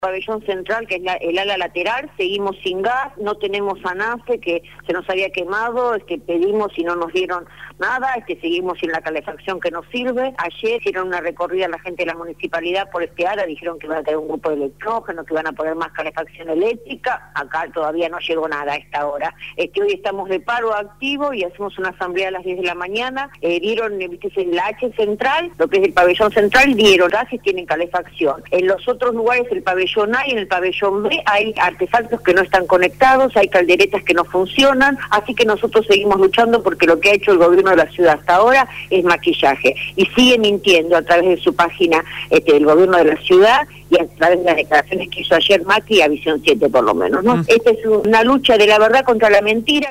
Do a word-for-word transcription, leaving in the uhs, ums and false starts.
Pabellón central, que es la, el ala lateral, seguimos sin gas, no tenemos ANAFE, que se nos había quemado, este, pedimos y no nos dieron nada, este, seguimos sin la calefacción que nos sirve. Ayer hicieron una recorrida la gente de la municipalidad por este ala, dijeron que iban a tener un grupo de electrógeno, que iban a poner más calefacción eléctrica. Acá todavía no llegó nada a esta hora. Este, hoy estamos de paro activo y hacemos una asamblea a las diez de la mañana. Eh, dieron, viste, en la H central, lo que es el pabellón central, dieron gases, tienen calefacción. En los otros lugares, el pabellón A y en el pabellón B hay artefactos que no están conectados, hay calderetas que no funcionan, así que nosotros seguimos luchando porque lo que ha hecho el gobierno de la ciudad hasta ahora es maquillaje, y sigue mintiendo a través de su página este, del gobierno de la ciudad y a través de las declaraciones que hizo ayer Macri a Visión siete por lo menos, ¿no? Mm. Esta es una lucha de la verdad contra la mentira.